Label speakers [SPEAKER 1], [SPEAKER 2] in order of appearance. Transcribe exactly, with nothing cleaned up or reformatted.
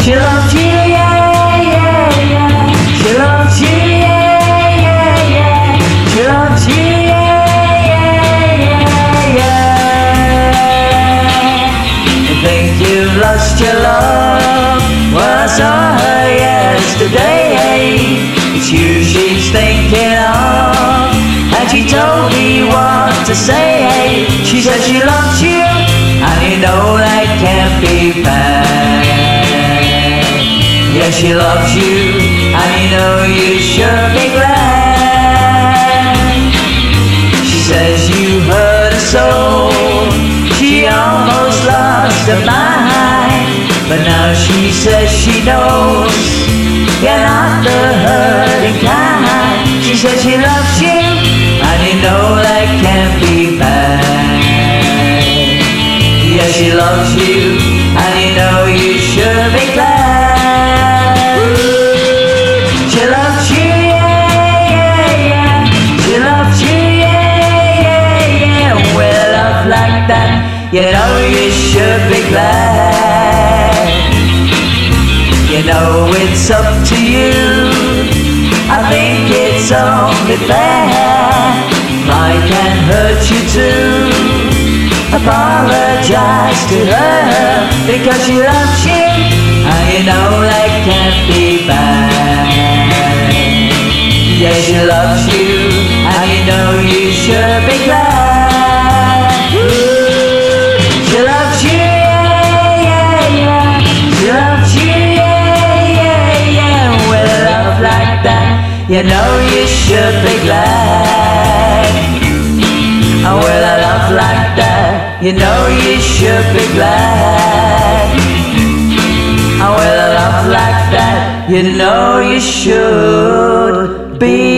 [SPEAKER 1] She loves you, yeah, yeah, yeah. She loves you, yeah, yeah, yeah. She loves you, yeah, yeah, yeah, yeah. You think you've lost your love? Well, I saw her yesterday. It's you she's thinking of, and she told me what to say. She said she loves you, and you know that can't be bad. Yeah, she loves you, and you know you should be glad. She says you hurt her soul, she almost lost her mind, but now she says she knows you're not the hurting kind. She says she loves you, and you know that can't be bad. Yeah, she loves you, and you know you should be glad. She loves you, yeah, yeah, yeah. She loves you, yeah, yeah, yeah. With a love like that, you know you should be glad. You know it's up to you, I think it's only fair. I can hurt you too, apologize to her, because she loves you, and you know that can't be bad. Yeah, she loves you, and you know you should be glad. She loves you, yeah, yeah, yeah. She loves you, yeah, yeah, yeah. With a love like that, you know you should be glad. And with a love like that, you know you should be glad. And with a love like that, you know you should be